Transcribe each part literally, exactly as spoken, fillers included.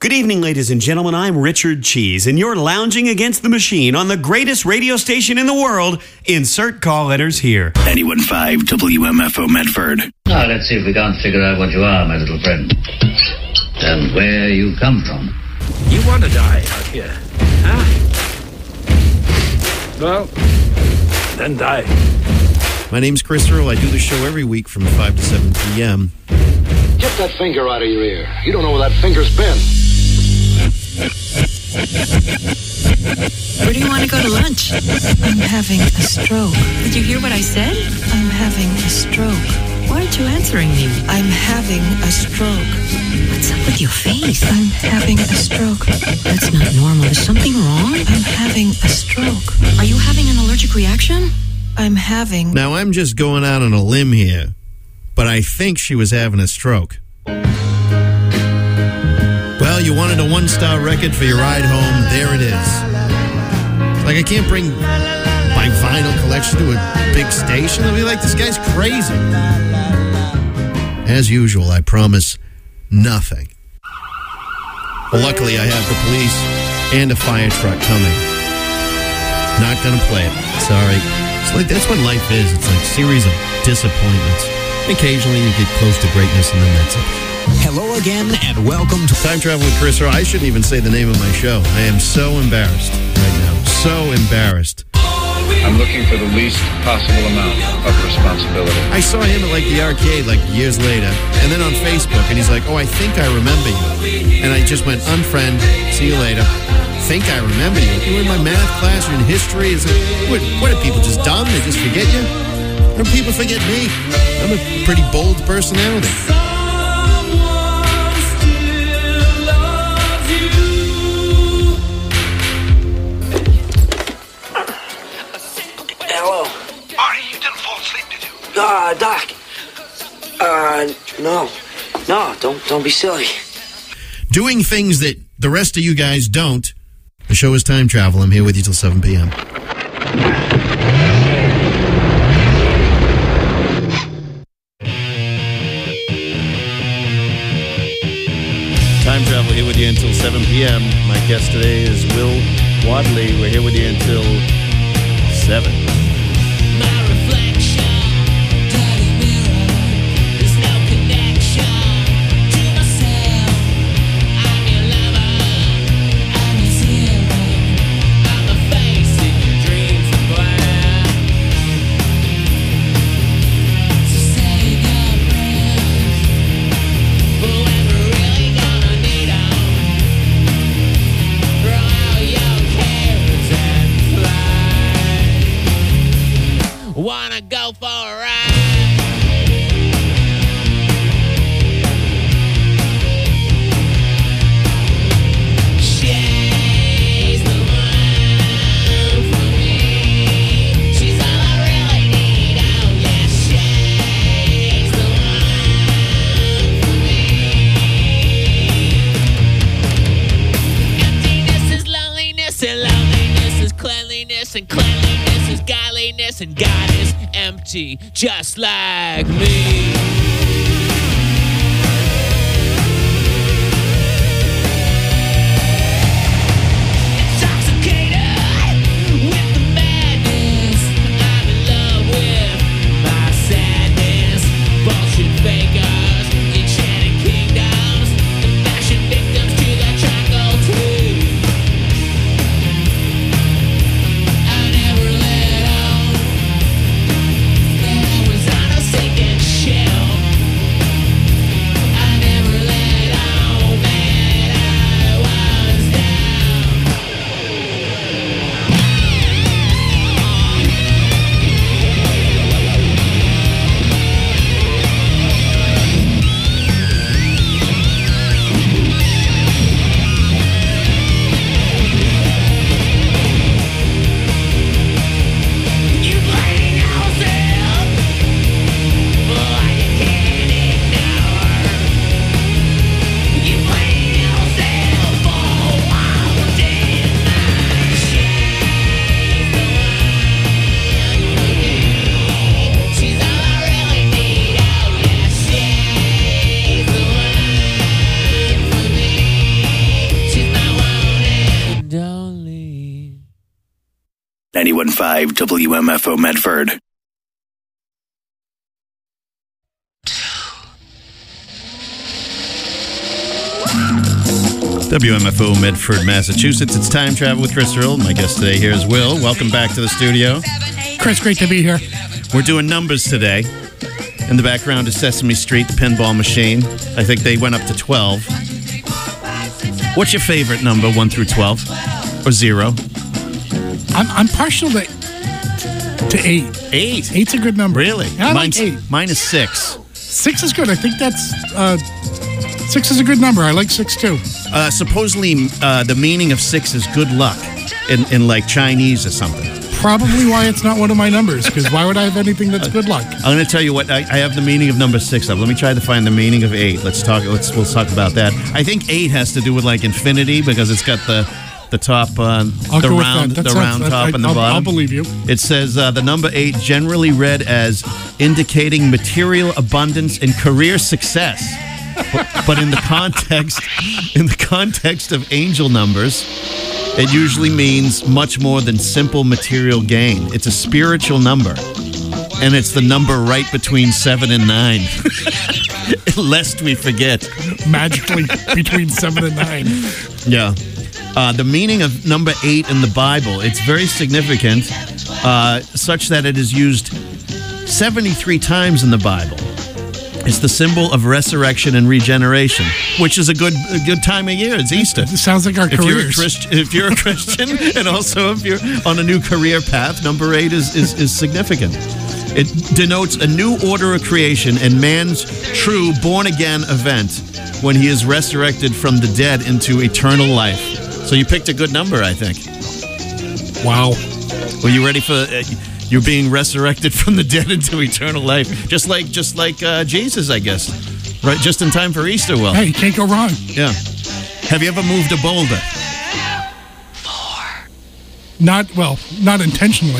Good evening, ladies and gentlemen. I'm Richard Cheese, and you're lounging against the machine on the greatest radio station in the world. Insert call letters here. ninety-one point five W M F O Medford. Now, let's see if we can't figure out what you are, my little friend. And where you come from. You want to die out here, huh? Well, then die. My name's Chris Earl. I do the show every week from five to seven p.m. Get that finger out of your ear. You don't know where that finger's been. Where do you want to go to lunch? I'm having a stroke. Did you hear what I said? I'm having a stroke. Why aren't you answering me? I'm having a stroke. What's up with your face? I'm having a stroke. That's not normal. Is something wrong? I'm having a stroke. Are you having an allergic reaction? I'm having... Now, I'm just going out on a limb here, but I think she was having a stroke. Well, you wanted a one-star record for your ride home. There it is. Like, I can't bring my vinyl collection to a big station. I'll be like, this guy's crazy. As usual, I promise nothing. Well, luckily, I have the police and a fire truck coming. Not gonna play it. Sorry. It's like, that's what life is. It's like a series of disappointments. Occasionally, you get close to greatness, and then that's it. Hello again, and welcome to Time Travel with Chris Earl. I shouldn't even say the name of my show. I am so embarrassed right now. So embarrassed. I'm looking for the least possible amount of responsibility. I saw him at like the arcade like years later, and then on Facebook, and he's like, oh, I think I remember you. And I just went, unfriend, see you later. Think I remember you. You were in my math class, you're in history. Is it, what, what are people, just dumb? They just forget you? Or do people forget me? I'm a pretty bold personality. Uh, Doc. Uh, no. No, don't don't be silly. Doing things that the rest of you guys don't. The show is Time Travel. I'm here with you till seven p.m. Time Travel here with you until seven p.m. My guest today is Will Wadley. We're here with you until seven. Wanna go for a ride? She's the one for me. She's all I really need. Oh yeah, she's the one for me. Emptiness is loneliness, and loneliness is cleanliness, and cleanliness is godliness, and God is empty, just like me. Intoxicated with the madness, I'm in love with my sadness. Bullshit fakers, enchanted kingdoms, and fashion victims to the triangle tree. I never let on. I was on a sinking ship. one five W M F O Medford. W M F O Medford, Massachusetts. It's Time Travel with Chris Earl. My guest today here is Will. Welcome back to the studio. Chris, great to be here. We're doing numbers today. In the background is Sesame Street, the pinball machine. I think they went up to twelve. What's your favorite number, one through twelve? Or zero? I'm I'm partial to, to eight. Eight? Eight's a good number. Really? Yeah, I Mine's, like eight. Mine is six. Six is good. I think that's... Uh, six is a good number. I like six, too. Uh, supposedly, uh, the meaning of six is good luck in, in like Chinese or something. Probably why it's not one of my numbers, because why would I have anything that's good luck? I'm going to tell you what, I, I have the meaning of number six up. Let me try to find the meaning of eight. Let's talk, let's, we'll talk about that. I think eight has to do with like infinity, because it's got the... The top, uh, I'll the go with round, that. the That round sounds- top I- and the I'll- bottom. I'll believe you. It says uh, the number eight generally read as indicating material abundance and career success, but, but in the context, in the context of angel numbers, it usually means much more than simple material gain. It's a spiritual number, and it's the number right between seven and nine. Lest we forget, magically between seven and nine. Yeah. Uh, the meaning of number eight in the Bible, it's very significant, uh, such that it is used seventy-three times in the Bible. It's the symbol of resurrection and regeneration, which is a good a good time of year. It's Easter. It sounds like our if you're, a careers. Christ, if you're a Christian, and also if you're on a new career path, number eight is, is, is significant. It denotes a new order of creation and man's true born-again event when he is resurrected from the dead into eternal life. So you picked a good number, I think. Wow. Were you ready for... Uh, you're being resurrected from the dead into eternal life. Just like just like uh, Jesus, I guess. Right, just in time for Easter, Will. Hey, you can't go wrong. Yeah. Have you ever moved a boulder? Not, well, not intentionally.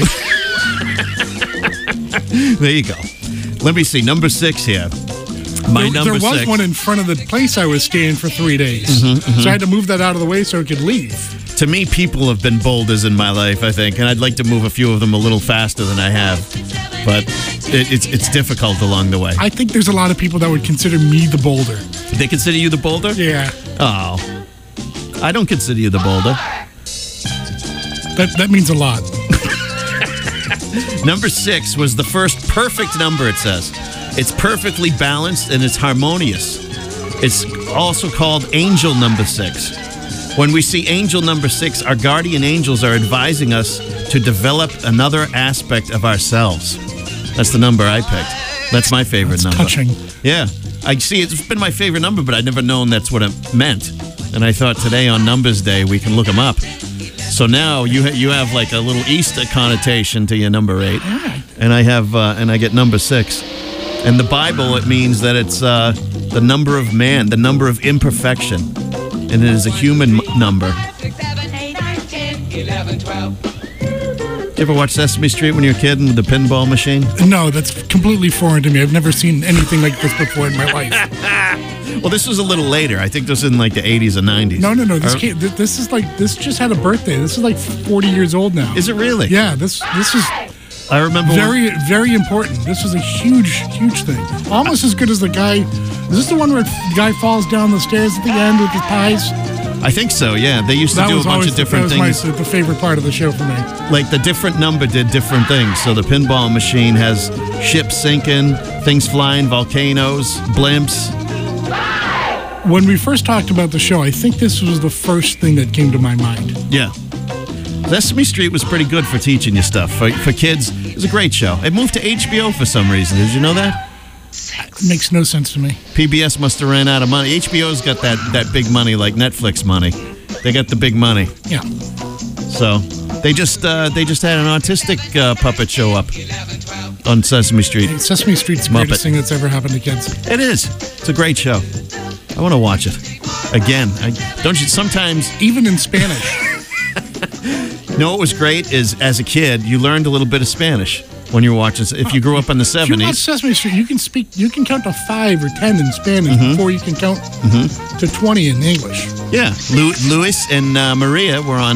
There you go. Let me see. Number six here. My there, number there was six. one in front of the place I was staying for three days. Mhm, mhm. So I had to move that out of the way so it could leave. To me, people have been boulders in my life, I think, and I'd like to move a few of them a little faster than I have. But it, it's it's difficult along the way. I think there's a lot of people that would consider me the boulder. They consider you the boulder? Yeah. Oh. I don't consider you the boulder. That, that means a lot. Number six was the first perfect number, it says. It's perfectly balanced and it's harmonious. It's also called angel number six. When we see angel number six, our guardian angels are advising us to develop another aspect of ourselves. That's the number I picked. That's my favorite That's number. touching. Yeah. I see it's been my favorite number, but I'd never known that's what it meant. And I thought today on Numbers Day, we can look them up. So now you ha- you have like a little Easter connotation to your number eight. And I have, uh, and I get number six. In the Bible, it means that it's uh, the number of man, the number of imperfection. And it is a human m- number. You ever watch Sesame Street when you were a kid with the pinball machine? No, that's completely foreign to me. I've never seen anything like this before in my life. Well, this was a little later. I think this was in like the eighties or nineties. No, no, no. This Or- can't, th- this is like this just had a birthday. This is like forty years old now. Is it really? Yeah. This this is I remember when- very very important. This was a huge huge thing. Almost as good as the guy. Is this the one where the guy falls down the stairs at the end with his pies? I think so, yeah. They used to That do a was bunch always of different the, that things. was my, the favorite part of the show for me. Like the different number did different things. So the pinball machine has ships sinking, things flying, volcanoes, blimps. When we first talked about the show, I think this was the first thing that came to my mind. Yeah. Sesame Street was pretty good for teaching you stuff. For, for kids, it was a great show. It moved to H B O for some reason. Did you know that? It makes no sense to me. P B S must have ran out of money. H B O's got that, that big money like Netflix money. They got the big money. Yeah. So they just uh, they just had an autistic uh, puppet show up on Sesame Street. Hey, Sesame Street's the Muppet. greatest thing that's ever happened to kids. It is. It's a great show. I want to watch it again. I, don't you? Sometimes, even in Spanish. You know what was great is as a kid you learned a little bit of Spanish when you were watching. If you grew up in the If you watch seventies, Sesame Street, you can speak. You can count to five or ten in Spanish Mhm. before you can count Mhm. to twenty in English. yeah, Lu- Luis and uh, Maria were on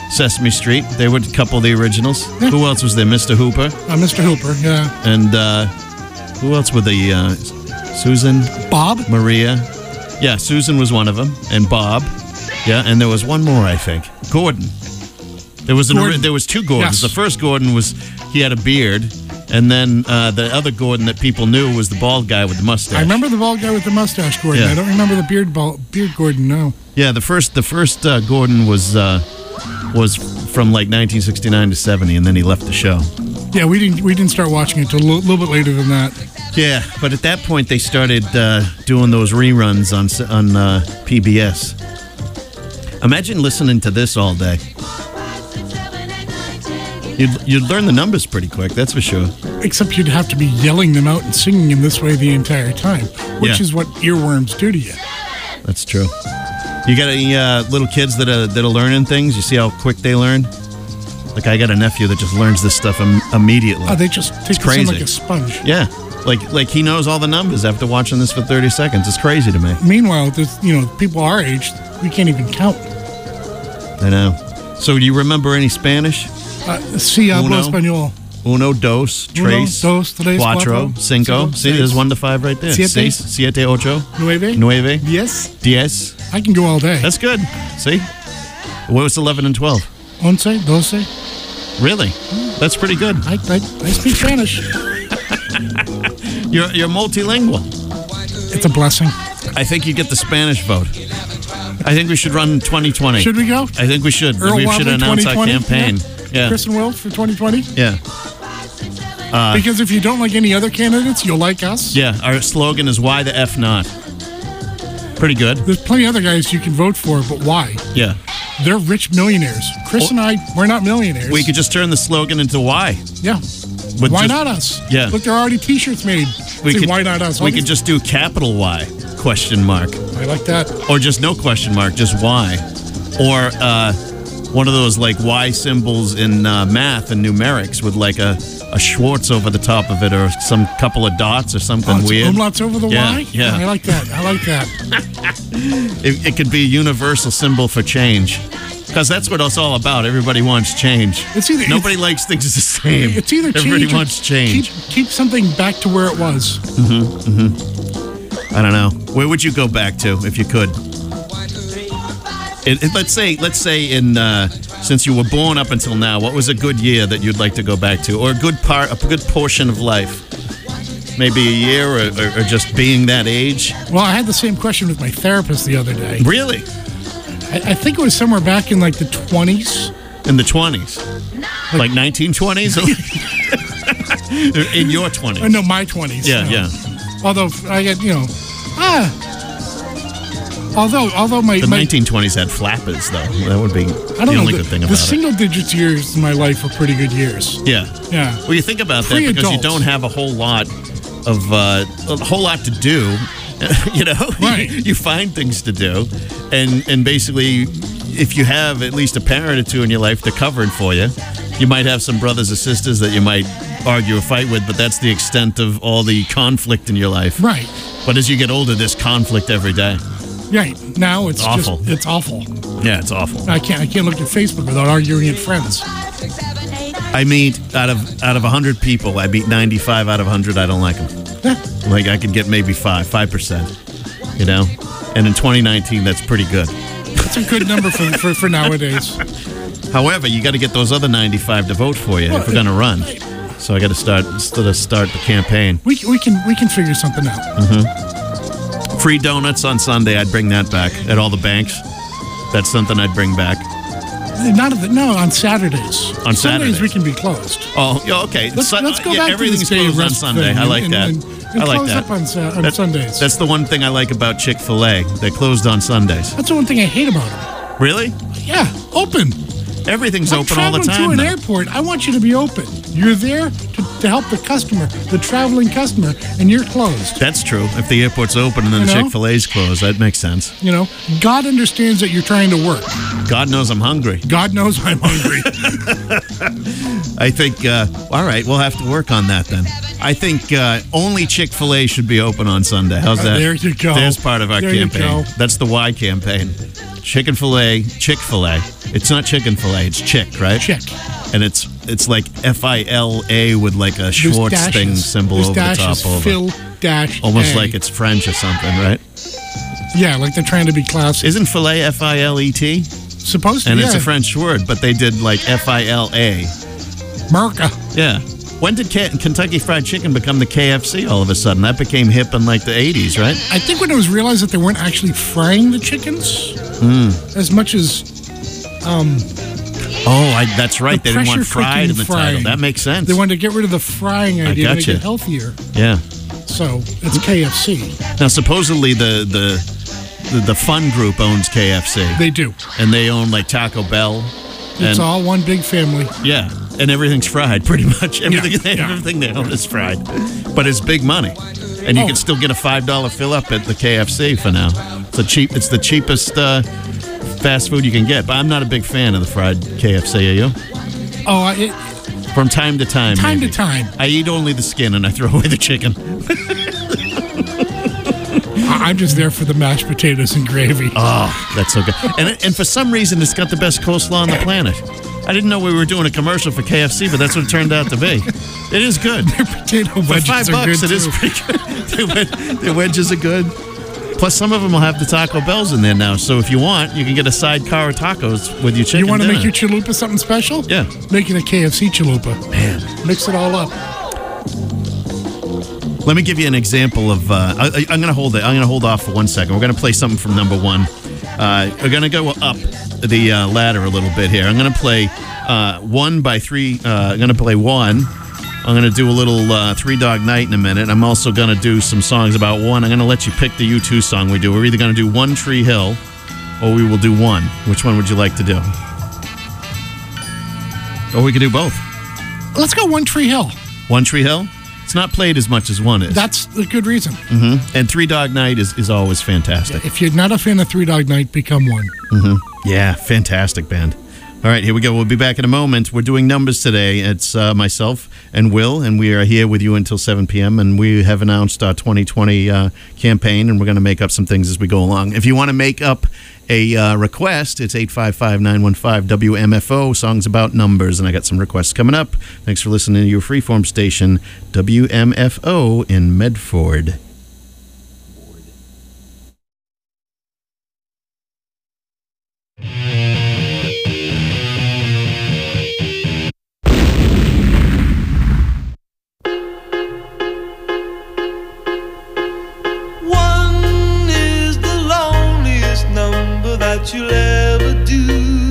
Sesame Street. They were a couple of the originals. Yeah. Who else was there? Mister Hooper. Uh, Mister Hooper, yeah. And uh, who else were the uh, Susan? Bob? Maria. Yeah, Susan was one of them. And Bob. Yeah, and there was one more, I think. Gordon. There was an, Gordon. There was two Gordons. Yes. The first Gordon was, he had a beard. And then uh, the other Gordon that people knew was the bald guy with the mustache. I remember the bald guy with the mustache, Gordon. Yeah. I don't remember the beard bald, beard Gordon, no. Yeah, the first the first uh, Gordon was uh, was from like nineteen sixty-nine to seventy, and then he left the show. Yeah, we didn't we didn't start watching it until a little, little bit later than that. Yeah, but at that point they started uh, doing those reruns on s- on uh, P B S. Imagine listening to this all day. You'd, you'd learn the numbers pretty quick, that's for sure. Except you'd have to be yelling them out and singing them this way the entire time, which Yeah. is what earworms do to you. That's true. You got any uh, little kids that are that are learning things? You see how quick they learn? Like I got a nephew that just learns this stuff Im- immediately. Oh, they just take It's this in crazy. like a sponge. Yeah, like like he knows all the numbers after watching this for thirty seconds. It's crazy to me. Meanwhile, there's, you know, people our age, we can't even count. I know. So do you remember any Spanish? Uh, si hablo Uno. español. Uno, dos, Uno, tres, dos, tres, cuatro, cuatro, cinco. cinco, See, seis. there's one to five right there. Siete. Seis, siete, ocho, Nueve. nueve, Diez. diez. I can go all day. That's good. See? What was eleven and twelve? Once, doce. Really? That's pretty good. I, I, I speak Spanish. You're you're multilingual. It's a blessing. I think you get the Spanish vote. I think we should run twenty twenty. Should we go? I think we should. Earl we should Wadley, announce our twenty twenty? campaign. Yeah. Yeah. Chris and Will for twenty twenty? Yeah. Uh, Because if you don't like any other candidates, you'll like us. yeah. Our slogan is "Why the F not." Pretty good. There's plenty of other guys you can vote for, but why? Yeah. They're rich millionaires. Chris and I, we're not millionaires. We could just turn the slogan into "Why." Yeah. With Why just- not us? Yeah. Look, there are already T-shirts made. We Say, could, why not us? We All could these- just do capital Y question mark, I like that. or just no question mark, just Y, or uh, one of those like Y symbols in uh, math and numerics with like a, a Schwartz over the top of it, or some couple of dots or something Oh, it's weird. umlauts over the Yeah, Y? yeah. I like that. I like that. It, it could be a universal symbol for change. Because that's what it's all about. Everybody wants change. It's either- Nobody it's- likes things the same. It's either change Everybody or wants change. Keep, keep something back to where it was. Mm-hmm, mm-hmm. I don't know. Where would you go back to if you could? It, it- let's say, let's say, in uh, since you were born up until now, what was a good year that you'd like to go back to, or a good part, a good portion of life? Maybe a year, or, or, or just being that age. Well, I had the same question with my therapist the other day. Really? I, I think it was somewhere back in like the twenties. In the twenties, like nineteen twenties, in your twenties. Uh, no, my twenties. Yeah, no. yeah. Although I get, you know, ah. Although, although my The my, nineteen twenties had flappers, though. That would be I the don't know, only the, good thing the about single digits years in my life were pretty good years. it. Yeah. Yeah. Well, you think about that because you Pre-adult. don't have a whole lot of uh, a whole lot to do. You know, Right. you find things to do, and and basically, if you have at least a parent or two in your life, they're covered for you. You might have some brothers or sisters that you might argue or fight with, but that's the extent of all the conflict in your life. Right. But as you get older, there's conflict every day. Right. Now it's Awful. just it's awful. Yeah, it's awful. I can't I can't look at Facebook without arguing at friends. I meet out of out of one hundred people, I meet ninety-five out of one hundred I don't like them. Like I could get maybe five, five percent, you know? And in twenty nineteen, that's pretty good. That's a good number for, for, for nowadays. However, you got to get those other ninety-five to vote for you if we're going to run. So I got to start sort of start the campaign. We, we can we can figure something out. Mm-hmm. Free donuts on Sunday, I'd bring that back at all the banks. That's something I'd bring back. Not of the, no on Saturdays. On Sundays Saturdays. we can be closed. Oh, yeah, okay. Let's, Sun- let's go yeah, back everything's to this day closed on rest Sunday. thing I like and, that. And, and I like close that. up on, Sa- on That- Sundays. That's the one thing I like about Chick-fil-A. They're closed on Sundays. That's the one thing I hate about them. Really? Yeah, open. Everything's I'm open all the traveling time. to an though. airport. I want you to be open. You're there to, to help the customer, the traveling customer, and you're closed. That's true. If the airport's open and then You the know? Chick-fil-A's closed, that makes sense. You know, God understands that you're trying to work. God knows I'm hungry. God knows I'm hungry. I think, uh, all right, we'll have to work on that then. I think uh, only Chick-fil-A should be open on Sunday. How's Uh, that? there you go. There's part of our There you campaign. go. That's the Y campaign. chicken fillet, Chick-fil-A. It's not chicken fillet, it's chick, right? Chick. And it's it's like F I L A with like a Schwartz dashes. thing symbol There's over the dashes, top. Over. Phil dash Almost A. like it's French or something, right? Yeah, like they're trying to be classy. Isn't filet F I L E T? Supposed to, And yeah. it's a French word, but they did like F I L A. Merca. Yeah. When did K- Kentucky Fried Chicken become the K F C all of a sudden? That became hip in like the eighties, right? I think when it was realized that they weren't actually frying the chickens Mm. as much as um, Oh, I, that's right. the They didn't want pressure fried cooking in the frying. title. That makes sense. They wanted to get rid of the frying I idea to make gotcha. it healthier. Yeah. So it's K F C. Now, supposedly the the the, the Fun Group owns K F C. They do. And they own like Taco Bell. It's and, all one big family. Yeah, and everything's fried pretty much. Everything, Yeah, they, yeah. everything they own is fried, but it's big money, and you Oh. can still get a five dollar fill up at the K F C for now. It's a cheap. It's the cheapest uh, fast food you can get. But I'm not a big fan of the fried K F C. Are you? Oh, I- it, From time to time. Time to maybe. time. I eat only the skin and I throw away the chicken. I- I'm just there for the mashed potatoes and gravy. Oh, that's so good. And and for some reason, it's got the best coleslaw on the planet. I didn't know we were doing a commercial for K F C, but that's what it turned out to be. It is good. Their potato For wedges five are bucks, good it is too. pretty good. Their, wed- their wedges are good. Plus, some of them will have the Taco Bells in there now. So if you want, you can get a sidecar of tacos with your chicken You want to dinner. make your chalupa something special? Yeah. Make it a K F C chalupa. Man. Mix it all up. Let me give you an example of. Uh, I, I'm going to hold it. I'm going to hold off for one second. We're going to play something from number one. Uh, we're going to go up the uh, ladder a little bit here. I'm going to play uh, one by three. Uh, I'm going to play one. I'm going to do a little uh, Three Dog Night in a minute. I'm also going to do some songs about one. I'm going to let you pick the U two song we do. We're either going to do One Tree Hill or we will do one. Which one would you like to do? Or we could do both. Let's go One Tree Hill. One Tree Hill? It's not played as much as one is. That's a good reason. Mm-hmm. And Three Dog Night is, is always fantastic. If you're not a fan of Three Dog Night, become one. Mm-hmm. Yeah, fantastic band. All right, here we go. We'll be back in a moment. We're doing numbers today. It's uh, myself and Will, and we are here with you until seven p.m., and we have announced our twenty twenty uh, campaign, and we're going to make up some things as we go along. If you want to make up a uh, request, it's eight five five, nine one five, W M F O, songs about numbers, and I got some requests coming up. Thanks for listening to your freeform station, W M F O in Medford. One is the loneliest number that you'll ever do.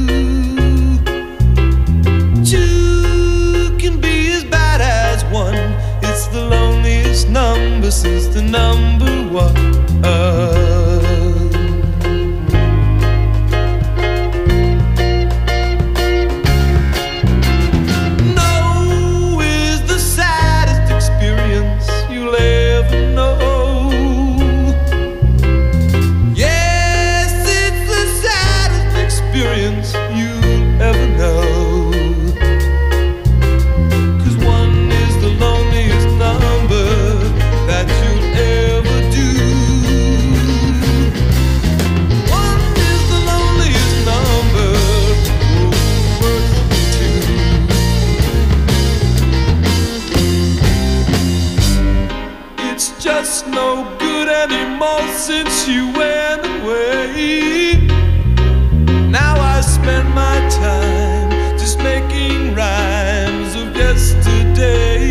Two can be as bad as one. It's the loneliest number since the number one. No is the saddest experience you'll ever know. Yes, it's the saddest experience you'll ever know. 'Cause one is the loneliest number that you'll ever do. One is the loneliest number, oh, worth two. It's just no good anymore since you went away. Now I spend my time just making rhymes of yesterday.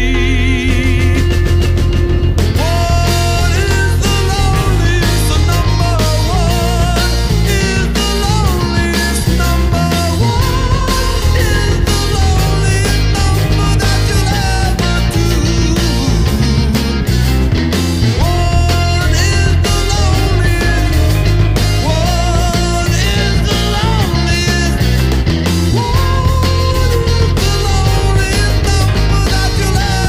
One is the loneliest, the number one is the loneliest number. One is the loneliest number that you'll ever do. One is the loneliest. One is the loneliest. One is the loneliest number that you'll ever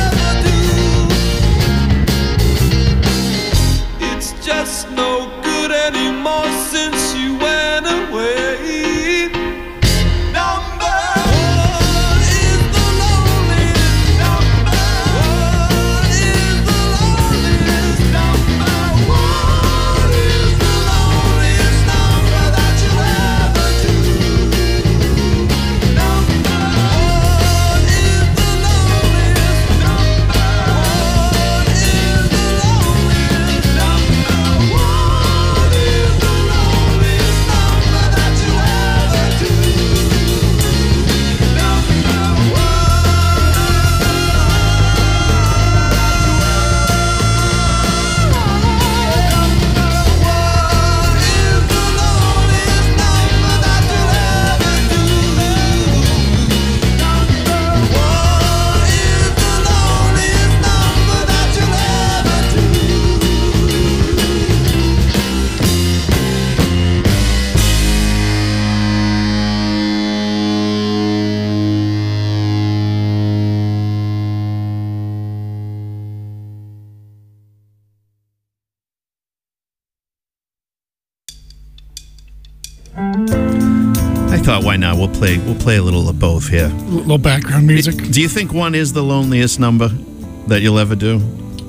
thought, why not? We'll play. We'll play a little of both here. A little background music. Do you think one is the loneliest number that you'll ever do?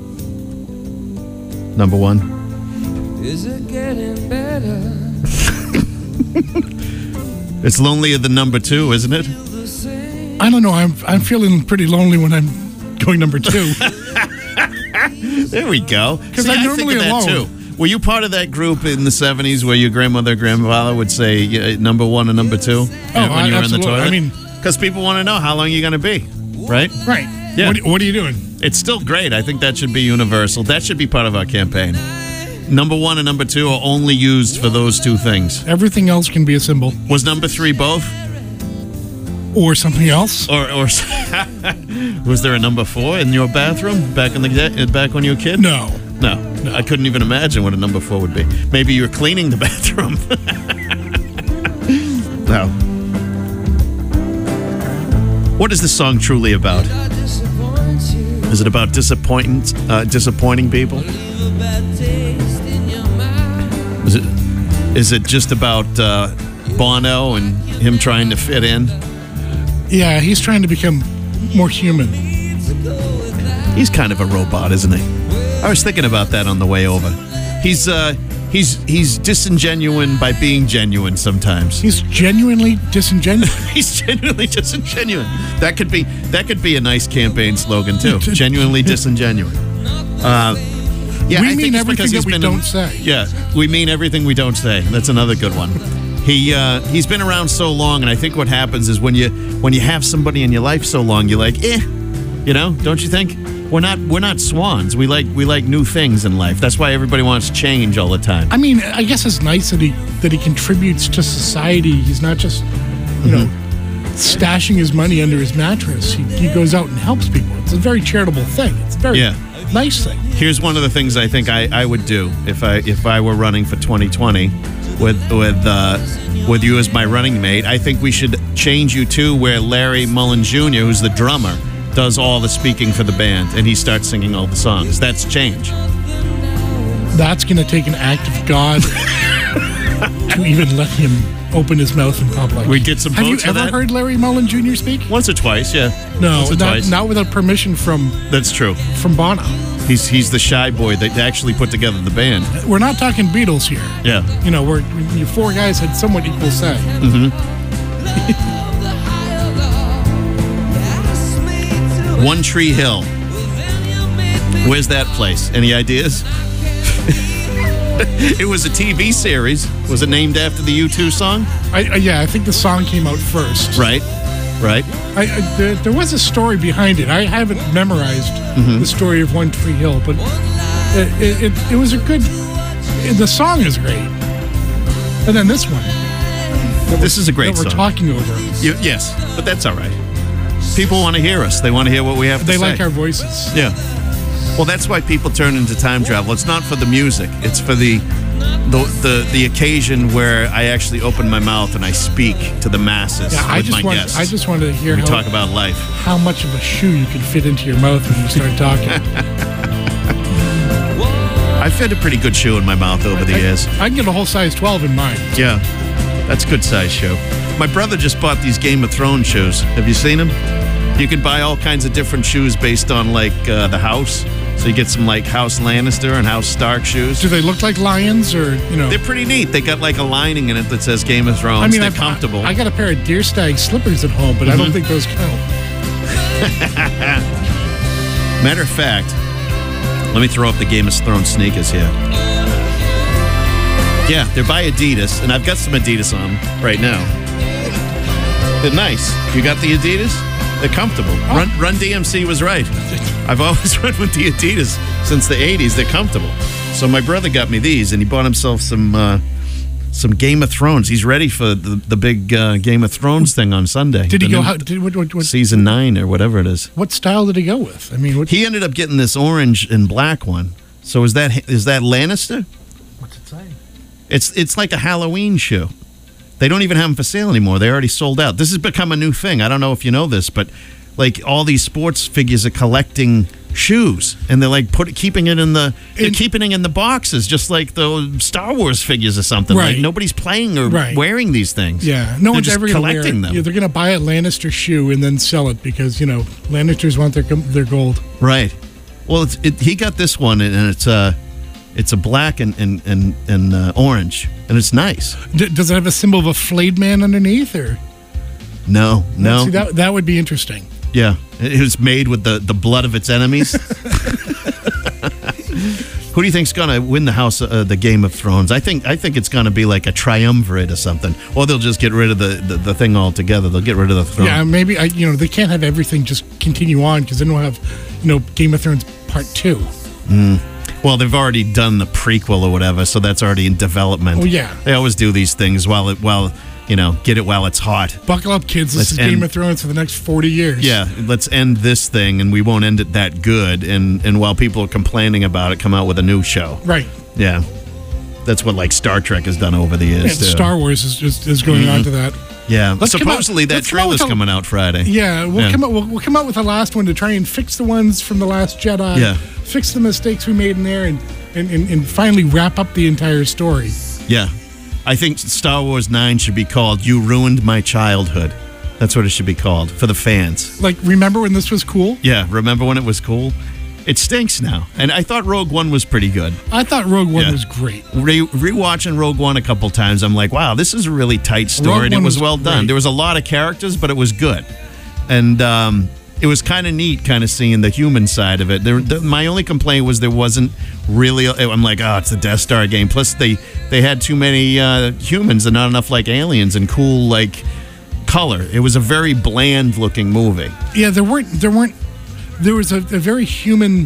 Number one. Is it getting better? It's lonelier than number two, isn't it? I don't know. I'm I'm feeling pretty lonely when I'm going number two. There we go. Because See, I'm I normally think of that alone. too. Were you part of that group in the seventies where your grandmother, grandfather would say yeah, number one and number two Oh, when you were in the absolutely. toilet? I mean, because people want to know how long you're going to be, right? Right. Yeah. What, what are you doing? It's still great. I think that should be universal. That should be part of our campaign. Number one and number two are only used for those two things. Everything else can be a symbol. Was number three both? Or something else? Or, or was there a number four in your bathroom back in the day, back when you were a kid? No. No. no. I couldn't even imagine what a number four would be. Maybe you were cleaning the bathroom. No. What is this song truly about? Is it about disappointing, uh, disappointing people? Is it, is it just about uh, Bono and him trying to fit in? Yeah, he's trying to become more human. He's kind of a robot, isn't he? I was thinking about that on the way over. He's uh, he's he's disingenuine by being genuine sometimes. He's genuinely disingenuous. He's genuinely disingenuine. That could be that could be a nice campaign slogan too. Genuinely disingenuine. Uh, yeah, we I mean think it's everything because he's that we been don't in- say. Yeah, we mean everything we don't say. That's another good one. He uh, he's been around so long, and I think what happens is when you when you have somebody in your life so long, you're like, eh, you know, don't you think? We're not we're not swans. We like we like new things in life. That's why everybody wants change all the time. I mean, I guess it's nice that he that he contributes to society. He's not just, you know, stashing his money under his mattress. He, he goes out and helps people. It's a very charitable thing. It's a very Yeah. nice thing. Here's one of the things I think I, I would do if I if I were running for twenty twenty with with uh, with you as my running mate. I think we should change you to where Larry Mullen Junior, who's the drummer, does all the speaking for the band, and he starts singing all the songs. That's change. That's going to take an act of God to even let him open his mouth in public. We get some Have you votes for ever that? heard Larry Mullen Junior speak? Once or twice, yeah. No, Once or not, twice. not without permission from That's true. from Bono. He's he's the shy boy that actually put together the band. We're not talking Beatles here. Yeah. You know, we're you four guys had somewhat equal say. Mm-hmm. One Tree Hill. Where's that place? Any ideas? It was a T V series. Was it named after the U two song? I, I, yeah, I think the song came out first. Right. Right. I, I, there, there was a story behind it. I haven't memorized Mhm. the story of One Tree Hill, but it, it, it, it was a good. It, the song is great, and then this one. that This we're- is a great that we're song. talking over. You, yes, but that's all right. People want to hear us. They want to hear what we have to They say. like our voices. Yeah. Well, that's why people turn into time travel. It's not for the music. It's for the the the, the occasion where I actually open my mouth and I speak to the masses Yeah, with I just my want. guests. I just wanted to hear we how, talk about life. how much of a shoe you can fit into your mouth when you start talking. I fit a pretty good shoe in my mouth over the I, years. I can get a whole size twelve in mine. Yeah, that's a good size shoe. My brother just bought these Game of Thrones shoes. Have you seen them? You can buy all kinds of different shoes based on like uh, the house. So you get some like House Lannister and House Stark shoes. Do they look like lions, or you know? They're pretty neat. They got like a lining in it that says Game of Thrones. I mean, They're I've- comfortable. I got a pair of deer stag slippers at home, but I don't Mhm. think those count. Matter of fact, let me throw up the Game of Thrones sneakers here. Yeah, they're by Adidas, and I've got some Adidas on right now. They're nice. You got the Adidas? They're comfortable. Run, Run D M C was right. I've always run with the Adidas since the eighties. They're comfortable. So my brother got me these, and he bought himself some uh, some Game of Thrones. He's ready for the, the big uh, Game of Thrones thing on Sunday. Did he The go? new- How, did, what, what, what, season nine or whatever it is. what style did he go with? I mean, what, He ended up getting this orange and black one. So is that is that Lannister? what's it say? It's it's like a Halloween shoe. They don't even have them for sale anymore. They already sold out. This has become a new thing. I don't know if you know this, but like all these sports figures are collecting shoes, and they're like put keeping it in the they're In- keeping it in the boxes, just like the Star Wars figures or something. Right. Like nobody's playing or Right. wearing these things. Yeah, no They're one's just ever going to wear it. collecting them. Yeah, they're going to buy a Lannister shoe and then sell it because you know Lannisters want their their gold. Right. Well, it's, it, he got this one, and it's uh, it's a black and and and, and uh, orange, and it's nice. D- does it have a symbol of a flayed man underneath, or No, no, See, that that would be interesting. yeah, it was made with the, the blood of its enemies. Who do you think's gonna win the House, uh, the Game of Thrones? I think I think it's gonna be like a triumvirate or something, or they'll just get rid of the, the, the thing altogether. They'll get rid of the throne. Yeah, maybe I, you know they can't have everything just continue on because then we'll have you know Game of Thrones Part Two. Mm. Well, they've already done the prequel or whatever, so that's already in development. Oh, yeah. They always do these things while it while you know get it while it's hot. Buckle up, kids! This Let's is end- Game of Thrones for the next forty years. Yeah, let's end this thing, and we won't end it that good. And and while people are complaining about it, come out with a new show. Right. Yeah, that's what like Star Trek has done over the years. And too. Star Wars is is, is going Mhm. on to that. Yeah, Let's come out- supposedly that let's come out with trailer's a- coming out Friday. Yeah, we'll come out. We'll, we'll come out with the last one to try and fix the ones from the Last Jedi. Yeah. Fix the mistakes we made in there, and and, and, and finally wrap up the entire story. Yeah, I think Star Wars nine should be called "You Ruined My Childhood." That's what it should be called for the fans. Like, remember when this was cool? Yeah, remember when it was cool? It stinks now. And I thought Rogue One was pretty good. I thought Rogue One Yeah. was great. Re- rewatching Rogue One a couple times, I'm like, wow, this is a really tight story, Rogue and it One was, was well done. great. There was a lot of characters, but it was good. And um, it was kind of neat kind of seeing the human side of it. There, the, my only complaint was there wasn't really, I'm like, oh, it's the Death Star game. Plus, they, they had too many uh, humans and not enough like aliens and cool like color. It was a very bland looking movie. Yeah, there weren't. There weren't. There was a, a very human.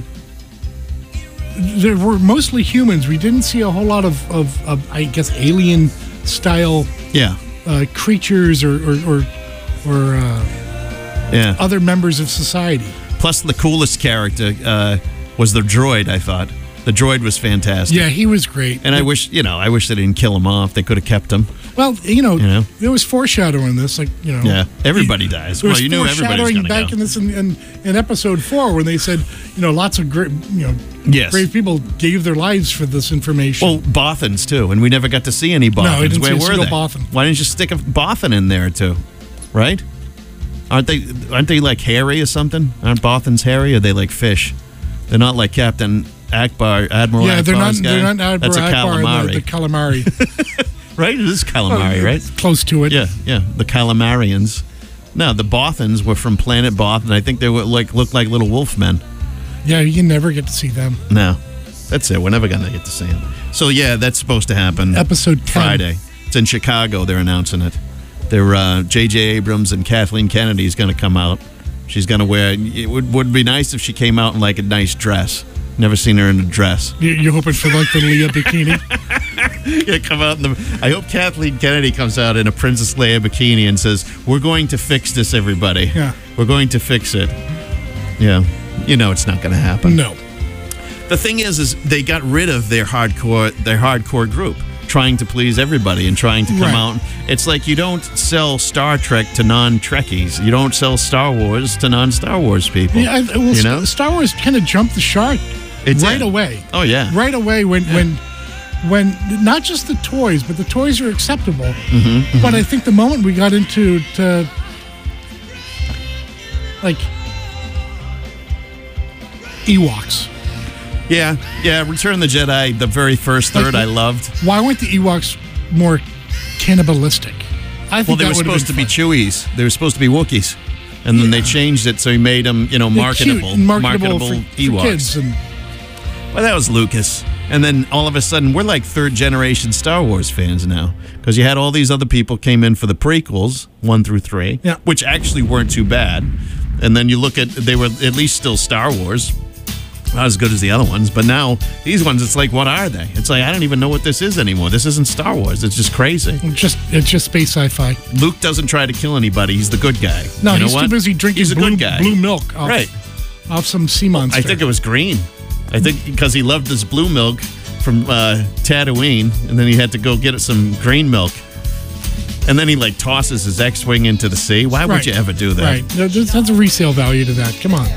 There were mostly humans. We didn't see a whole lot of, of, of I guess, alien style Yeah. uh, creatures or or or, or uh, Yeah. other members of society. Plus, the coolest character uh, was the droid, I thought. The droid was fantastic. Yeah, he was great. And I wish, you know, I wish they didn't kill him off. They could have kept him. Well, you know, You know? there was foreshadowing this, like you know. Yeah, everybody dies. There was Well, you knew everybody was foreshadowing going to back go. in this in, in, in episode four when they said, you know, lots of great, you know, Yes. brave people gave their lives for this information. Well, Bothans too, and we never got to see any Bothans. No, we didn't Where see a were single they? Bothan. Why didn't you stick a Bothan in there too? Right? Aren't they? Aren't they like hairy or something? Aren't Bothans hairy? Or are they like fish? They're not like Captain Akbar, Admiral. yeah, they're not. Akbar's guy? They're not Admiral That's a Akbar, calamari, The, the calamari. right? It is calamari, Oh, right? it's close to it. Yeah, yeah. The calamarians. No, the Bothans were from Planet Both, and I think they were like looked like little wolf men. Yeah, you never get to see them. No, that's it. We're never gonna get to see him. So yeah, that's supposed to happen. Episode ten. Friday. It's in Chicago. They're announcing it. They're uh, J J Abrams and Kathleen Kennedy is going to come out. She's going to wear. It would would be nice if she came out in like a nice dress. Never seen her in a dress. You- You're hoping for like the Leah bikini. Yeah, come out in the. I hope Kathleen Kennedy comes out in a Princess Leia bikini and says, "We're going to fix this, everybody. Yeah. We're going to fix it." Yeah, you know it's not going to happen. No. The thing is, is they got rid of their hardcore, their hardcore group, trying to please everybody and trying to come Right. out. It's like you don't sell Star Trek to non-Trekkies. You don't sell Star Wars to non-Star Wars people. Yeah, I, well, you know? Star Wars kind of jumped the shark It right did. away. Oh yeah. Right away when when when not just the toys, but the toys are acceptable. Mhm, But I think the moment we got into to like Ewoks. Yeah, yeah. Return of the Jedi, the very first third, Like, I loved. Why weren't the Ewoks more cannibalistic? I think Well, they that were would've supposed to been be Chewies. They were supposed to be Wookiees, and then they changed it so he made them, you know, They're marketable, cute and marketable, marketable for, for Ewoks. kids. And Well, that was Lucas. And then all of a sudden, we're like third generation Star Wars fans now. Because you had all these other people came in for the prequels, one through three, Yeah. which actually weren't too bad. And then you look at, they were at least still Star Wars. Not as good as the other ones. But now, these ones, it's like, what are they? It's like, I don't even know what this is anymore. This isn't Star Wars. It's just crazy. it's just it's just space sci-fi. Luke doesn't try to kill anybody. He's the good guy. No, You know he's what? too busy drinking He's a blue, good guy. blue milk off, Right. off some sea monster. I think it was green. I think because he loved this blue milk from uh, Tatooine, and then he had to go get some green milk. And then he like tosses his X-wing into the sea. Why would Right. you ever do that? Right. There- There's, there's a resale value to that. Come on.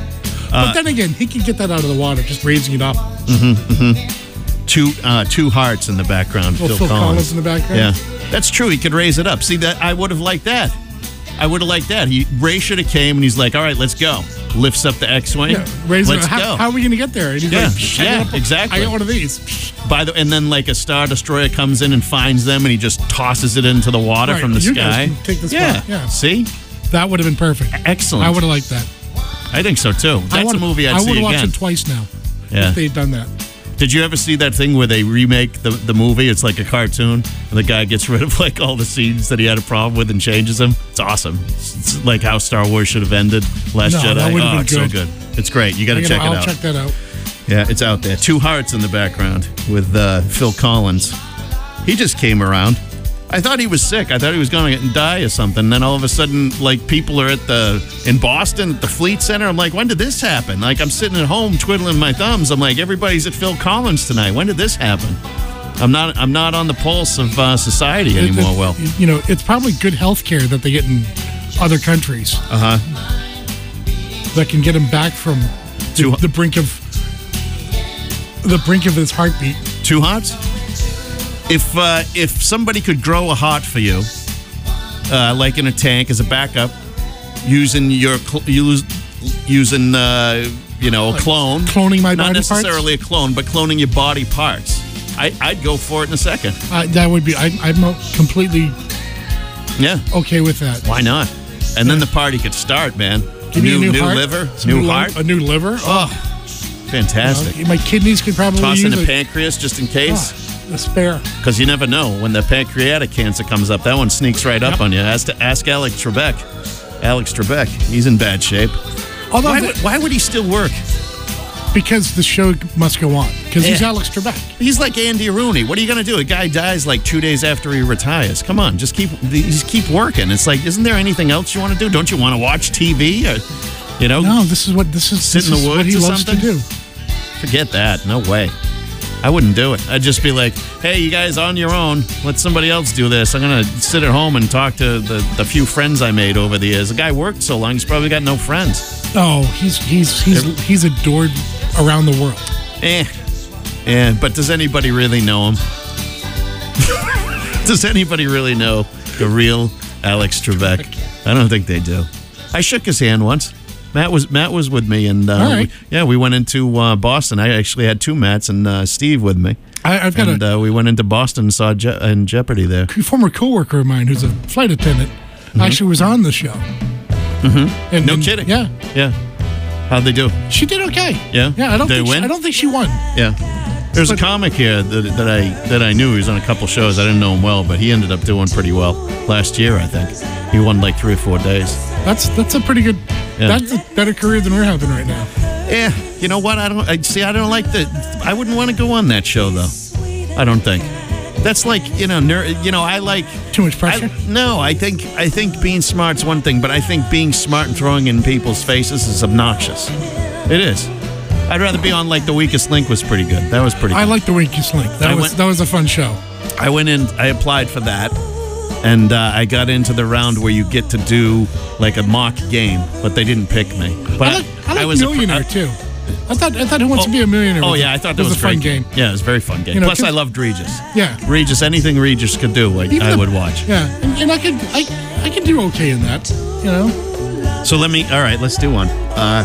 But then again, he can get that out of the water, just raising it up. Mm-hmm, mm-hmm. Two, uh, two hearts in the background. Well, Phil, Phil Collins. Collins in the background? Yeah, that's true. He could raise it up. See, that I would have liked that. I would have liked that. He Ray should have came and he's like, all right, let's go. Lifts up the X-wing. Yeah, raise let's it. How, go. how are we going to get there? And he's Yeah, like, "Psh, I yeah, got- exactly. I got one of these. By the and then like a Star Destroyer comes in and finds them and he just tosses it into the water Right, from the you sky. guys can take this yeah. part, yeah. See? That would have been perfect. Excellent. I would have liked that. I think so too. That's I would've- a movie I'd I see would have again. watched it twice now. Yeah. If they'd done that. Did you ever see that thing where they remake the, the movie? It's like a cartoon, and the guy gets rid of like all the scenes that he had a problem with and changes them. It's awesome. It's, it's like how Star Wars should have ended. Last No, Jedi. that would've oh, been it's good. so good. It's great. You got to I'm check gonna- it I'll out. check that out. Yeah, it's out there. Two hearts in the background with uh, Phil Collins. He just came around. I thought he was sick. I thought he was going to die or something. And then all of a sudden, like, people are at the, in Boston, at the Fleet Center. I'm like, when did this happen? Like, I'm sitting at home twiddling my thumbs. I'm like, everybody's at Phil Collins tonight. When did this happen? I'm not I'm not on the pulse of uh, society It- anymore, it- Will. You know, it's probably good health care that they get in other countries Uh-huh. that can get him back from the, Two- the brink of the brink of his heartbeat. Two hearts? If uh, if somebody could grow a heart for you, uh, like in a tank as a backup, using your cl- use, using uh, you know a clone, cloning my not body parts? necessarily a clone, but cloning your body parts, I, I'd go for it in a second. Uh, that would be. I, I'm not completely Yeah, okay with that. why not? And then the party could start, man. Give me a new, heart, liver, some new liver- heart. a new liver. Oh, fantastic. You know, my kidneys could probably Toss in use a a, pancreas just in case. a spare. Because you never know when the pancreatic cancer comes up. That one sneaks right up Yep. on you. Ask, ask Alex Trebek. Alex Trebek. He's in bad shape. Although Why the- would, why would he still work? because the show must go on. Because he's Yeah. Alex Trebek. He's like Andy Rooney. What are you going to do? A guy dies like two days after he retires. Come on, just keep just keep working. It's like, isn't there anything else you want to do? Don't you want to watch T V? Or, you know, No, this is what this is. Sit this in the is what woods he or loves something? to do. forget that. No way. I wouldn't do it. I'd just be like, hey, you guys on your own. Let somebody else do this. I'm going to sit at home and talk to the, the few friends I made over the years. The guy worked so long, he's probably got no friends. Oh, he's he's he's he's adored around the world. Eh. Yeah, but does anybody really know him? Does anybody really know the real Alex Trebek? I don't think they do. I shook his hand once. Matt was Matt was with me, and uh, All right. we, yeah, we went into uh, Boston. I actually had two Matts and uh, Steve with me. I, I've got and a uh, we went into Boston and saw Je- in Jeopardy there. former coworker of mine who's a flight attendant. Actually, was on the show. Mm-hmm. And, No and- kidding. Yeah, Yeah. How'd they do? she did okay. Yeah? Yeah, I don't They think win? She, I don't think she won. Yeah. There's a But- comic here that, that I that I knew. He was on a couple shows. I didn't know him well, but he ended up doing pretty well last year, I think. He won like three or four days. That's that's a pretty good. Yeah. That's a better career than we're having right now. Yeah. You know what? I don't I see I don't like the I wouldn't want to go on that show though. I don't think. That's like, you know, ner- you know, I like Too much pressure. I, no, I think I think being smart's one thing, but I think being smart and throwing in people's faces is obnoxious. It is. I'd rather be on like The Weakest Link was pretty good. That was pretty good. I like the Weakest Link. That I was went- that was a fun show. I went in, I applied for that, and uh, I got into the round where you get to do like a mock game, but they didn't pick me. But I like, I like was a pr- Millionaire I- too. I thought I thought Who Wants to Be a Millionaire? Oh was yeah, a- I thought that was, a fun great. game. Yeah, it was a very fun game. You know, Plus, I 'cause- loved Regis. Yeah. Regis, anything Regis could do, like Even I the- would watch. Yeah, and, and I could I I could do okay in that. You know. So let me. All right, let's do one. Uh,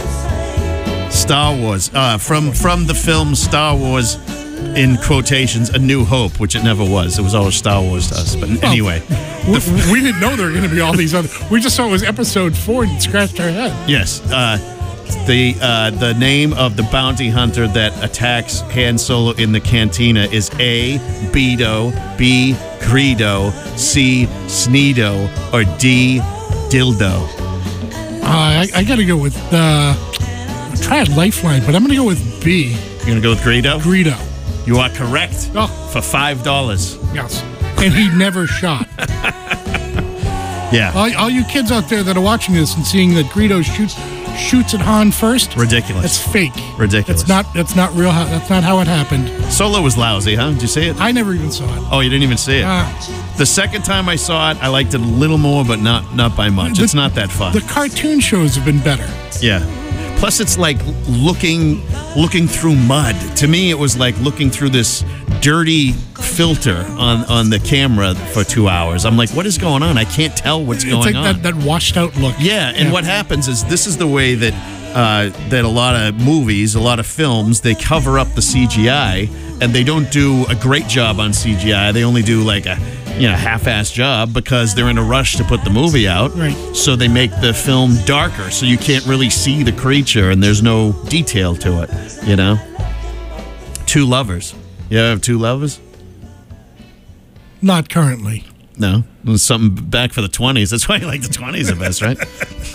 Star Wars, uh, from from the film Star Wars, in quotations, A New Hope, which it never was. It was always Star Wars to us. But anyway, We, we didn't know there were going to be all these other. We just saw it was episode four and scratched our head. yes. Uh, the uh, the name of the bounty hunter that attacks Han Solo in the cantina is A. Beto, B. Greedo, C. Sneedo, or D. Dildo. Uh, I, I got to go with. Uh, I tried Lifeline, but I'm going to go with B. You're gonna go with Greedo? Greedo. You are correct. Oh. For five dollars. Yes. And he never shot. Yeah. All, all you kids out there that are watching this and seeing that Greedo shoots shoots at Han first, Ridiculous. that's fake. Ridiculous. It's not. That's not real. How, that's not how it happened. Solo was lousy, huh? Did you see it? I never even saw it. Oh, you didn't even see it. Uh, The second time I saw it, I liked it a little more, but not not by much. The- It's not that fun. the cartoon shows have been better. Yeah. Plus, it's like looking looking through mud. To me, it was like looking through this dirty filter on, on the camera for two hours. I'm like, what is going on? I can't tell what's It's going like on. that, that washed out look. Yeah, and what happens is this is the way that uh, that a lot of movies, a lot of films, they cover up the C G I, and they don't do a great job on C G I. They only do like a you know half-ass job because they're in a rush to put the movie out. Right. So they make the film darker, so you can't really see the creature, and there's no detail to it. You know. Two lovers. You have two lovers? Not currently. No, it was something back for the twenties. That's why you like the twenties the best, right?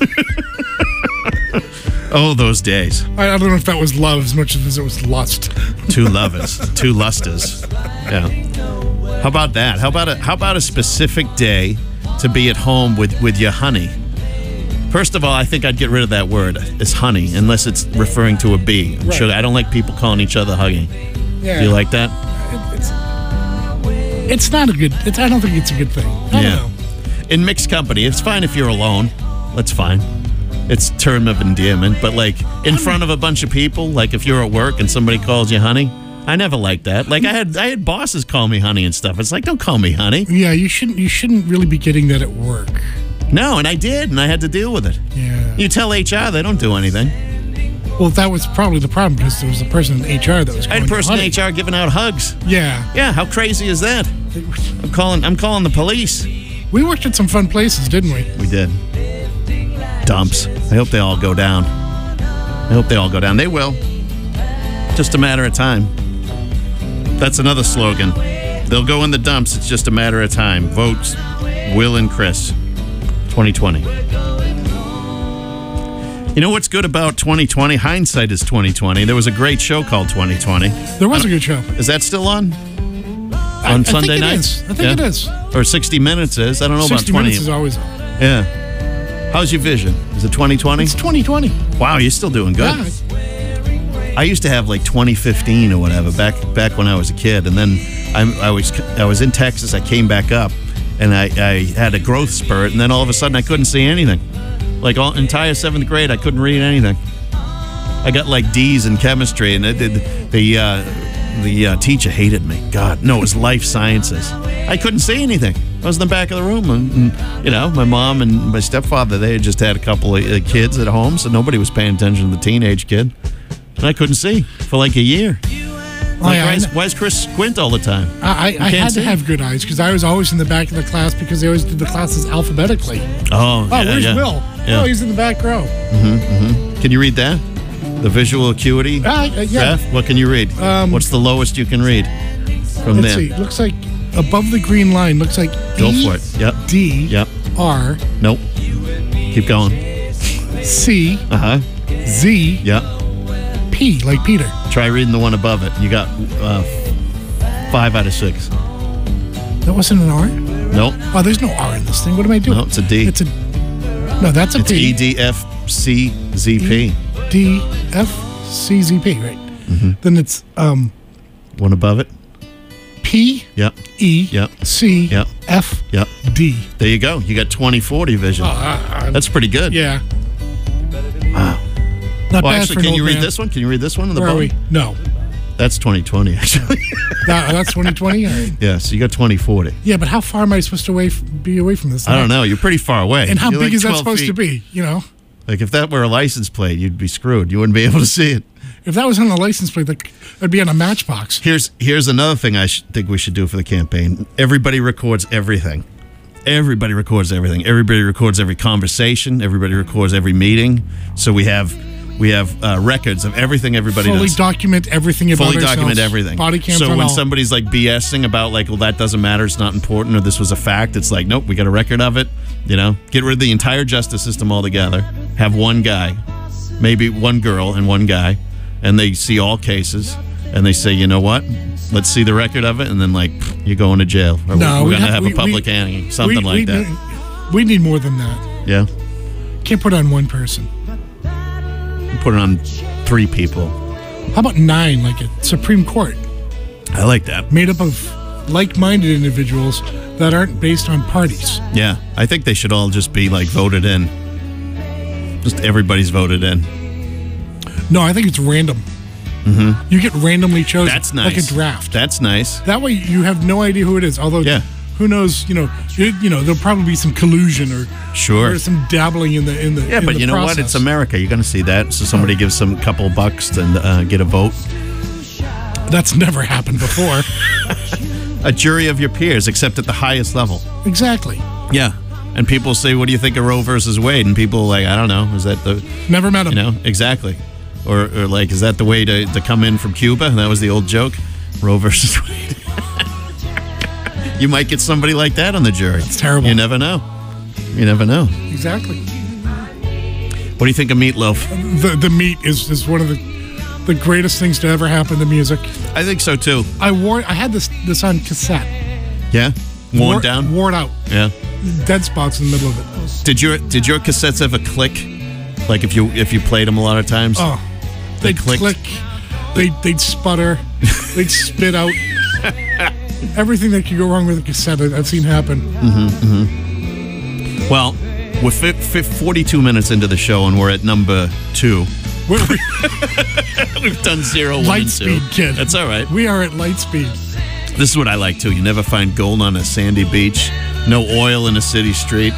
Oh, those days. I, I don't know if that was love as much as it was lust. Two lovers, two lusters. Yeah. How about that? How about a how about a specific day to be at home with, with your honey? First of all, I think I'd get rid of that word. It's honey, unless it's referring to a bee. Right. Sugar. I don't like people calling each other hugging. Yeah. Do you like that? It, it's it's not a good. It's, I don't think it's a good thing. I don't Yeah. know. In mixed company, it's fine if you're alone. That's fine. It's term of endearment. But like in front of a bunch of people, like if you're at work and somebody calls you honey, I never liked that. Like I had I had bosses call me honey and stuff. It's like, don't call me honey. Yeah, you shouldn't. You shouldn't really be getting that at work. No, and I did, and I had to deal with it. Yeah. You tell H R, they don't do anything. Well, that was probably the problem because there was a person in H R that was. I had a person in H R giving out hugs. Yeah. Yeah, how crazy is that? I'm calling. I'm calling the police. We worked at some fun places, didn't we? We did. Dumps. I hope they all go down. I hope they all go down. They will. Just a matter of time. That's another slogan. They'll go in the dumps. It's just a matter of time. Votes Will and Chris. twenty twenty. You know what's good about twenty twenty? Hindsight is twenty twenty. There was a great show called twenty twenty. There was a good show. Is that still on? I, On I Sunday think it nights? is. I think Yeah? it is. Or sixty minutes is. I don't know about sixty twenty. minutes is always on. Yeah. How's your vision? Is it twenty twenty? It's twenty twenty. Wow, you're still doing good. Yeah. I used to have like twenty fifteen or whatever back back when I was a kid, and then I, I was I was in Texas. I came back up, and I, I had a growth spurt, and then all of a sudden I couldn't see anything. Like all entire seventh grade, I couldn't read anything. I got like D's in chemistry, and it, it, the uh, the uh, teacher hated me. God, no, it was life sciences. I couldn't see anything. I was in the back of the room, and, and you know, my mom and my stepfather, they had just had a couple of uh, kids at home, so nobody was paying attention to the teenage kid. And I couldn't see for like a year. Like, yeah, why, I is, know. why is Chris squint all the time? I, I, You I can't had see. to have good eyes because I was always in the back of the class because they always did the classes alphabetically. Oh, Oh, yeah, where's yeah. Will? Yeah. Oh, he's in the back row. Mm-hmm, mm-hmm. Can you read that? The visual acuity? Uh, uh, yeah. Beth, what can you read? Um, What's the lowest you can read from Let's there? see. Looks like above the green line. Looks like Go E, for it. Yep. D, Yep. R, Nope. Keep going. C, Uh-huh. Z, Yep. P, like Peter. Try reading the one above it. You got uh, five out of six. That wasn't an R? Nope. Oh, there's no R in this thing. What am I doing? No, it's a D. It's a no. That's a It's P. E D F C Z P. D F C Z P. Right. Mm-hmm. Then it's um One above it. P Yep. E Yep. C Yep. F Yep. D. There you go. You got twenty forty vision. Oh, uh, That's pretty good. Yeah. Wow. Not Well, bad actually, for an can old you read man. this one? Can you read this one in the Where are bottom? we? No. That's twenty twenty, actually. That, that's twenty twenty. All right. Yeah, so you got twenty forty. Yeah, but how far am I supposed to away f- be away from this? I don't know. You're pretty far away. And how You're big like is that twelve supposed to feet. be? You know, Like, if that were a license plate, you'd be screwed. You wouldn't be able to see it. if that was on a license plate, that would be on a matchbox. Here's here's another thing I sh- think we should do for the campaign. Everybody records everything. Everybody records everything. Everybody records every conversation. Everybody records every meeting. So we have we have uh, records of everything everybody Fully does. document everything about Fully document ourselves. everything. Body cams so on when all. somebody's like BSing about like, well, that doesn't matter, it's not important, or this was a fact, it's like, nope, we got a record of it. You know, get rid of the entire justice system altogether. Have one guy, maybe one girl and one guy, and they see all cases, and they say, you know what? Let's see the record of it, and then like you're going to jail, or No, we're we'd going to have- have we- a public we- hanging, something we, like we, that. We need more than that. Yeah, Can't put it on one person. put it on three people. How about nine, like a Supreme Court, I like that. made up of like-minded individuals that aren't based on parties? Yeah, I think they should all just be like voted in. Just everybody's voted in. No, I think it's random. Mm-hmm. You get randomly chosen. That's nice. Like a draft. That's nice. That way you have no idea who it is. Although, Yeah. who knows? You know, it, you know, there'll probably be some collusion or Sure. or some dabbling in the in the Yeah, in but the you know what? process. It's America. You're going to see that. So somebody gives some couple bucks and uh, get a vote. That's never happened before. A jury of your peers, except at the highest level. Exactly. Yeah. And people say, what do you think of Roe versus Wade? And people are like, I don't know. Is that the... Never met him. You know, exactly. Or, or like, is that the way to, to come in from Cuba? That was the old joke. Roe versus Wade. You might get somebody like that on the jury. It's terrible. You never know. You never know. Exactly. What do you think of Meatloaf? The the meat is, is one of the the greatest things to ever happen to music. I think so too. I wore I had this this on cassette. Yeah? Worn Wore- down? Wore it out. Yeah. Dead spots in the middle of it. Did your did your cassettes ever click? Like if you if you played them a lot of times? Oh. They They'd clicked? click. They'd, they'd sputter. They'd spit out. Everything that could go wrong with a cassette, I've seen happen. Mm-hmm, mm-hmm. Well, we're fi- fi- forty-two minutes into the show, and we're at number two. We're, we We've done zero, one, light and speed, two. kid. That's all right. We are at light speed. This is what I like, too. You never find gold on a sandy beach. No oil in a city street.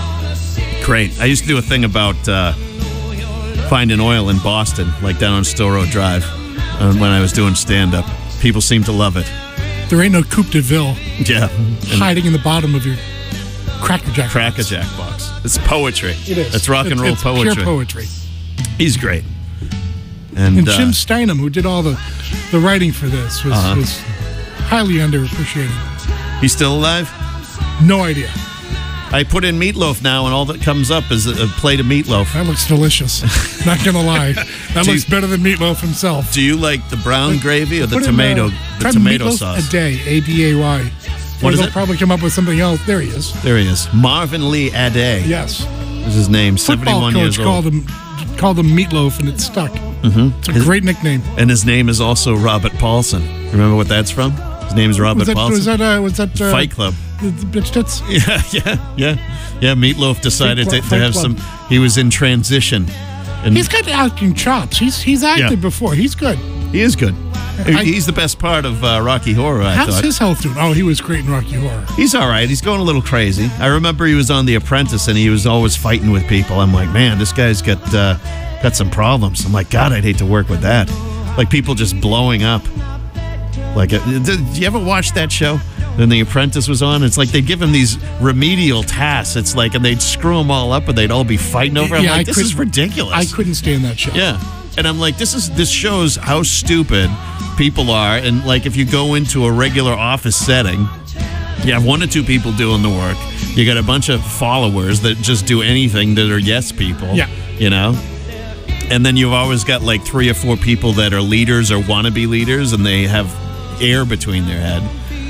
Great. I used to do a thing about uh, finding oil in Boston, like down on Still Road Drive, uh, when I was doing stand-up. People seem to love it. There ain't no Coupe de Ville Yeah. hiding in the bottom of your Cracker Jack. Cracker Jack box. It's poetry. It is. It's rock and It's- roll it's poetry. Pure poetry. He's great. And, And uh, Jim Steinem, who did all the, the writing for this, was, Uh-huh. was highly underappreciated. he's still alive? No idea. I put in meatloaf now, and all that comes up is a, a plate of meatloaf. That looks delicious. Not gonna lie, that Do looks you- better than Meatloaf himself. Do you like the brown gravy or the Put in, tomato, uh, the try tomato Meatloaf sauce? A day, A D A Y. What Or is they'll it? probably come up with something else. There he is. There he is. Marvin Lee Ade Yes. is his name. Football seventy-one coach years old. called him called him Meatloaf, and it stuck. Mhm. It's a His- great nickname. And his name is also Robert Paulson. Remember what that's from? His name is Robert Was that, Paulson. was that, uh, was that uh, Fight Club. The, the bitch tits? Yeah, yeah, yeah. Yeah, Meatloaf decided Fight to, Club- to have Fight some... Club. He was in transition. And He's got acting chops. He's he's acted Yeah. before. He's good. he is good. I- He's the best part of uh, Rocky Horror, I How's thought. his health doing? Oh, he was great in Rocky Horror. He's all right. He's going a little crazy. I remember he was on The Apprentice, and he was always fighting with people. I'm like, man, this guy's got uh, got some problems. I'm like, God, I'd hate to work with that. Like people just blowing up. Like, uh, did you ever watch that show? When The Apprentice was on, it's like they give him these remedial tasks. It's like, and they'd screw them all up, and they'd all be fighting over. I'm Yeah, like, I this couldn't- is ridiculous. I couldn't stand that show. Yeah. And I'm like, this is this shows how stupid people are. And like, if you go into a regular office setting, you have one or two people doing the work. You got a bunch of followers that just do anything that are yes people. Yeah. You know? And then you've always got like three or four people that are leaders or want to be leaders, and they have air between their head.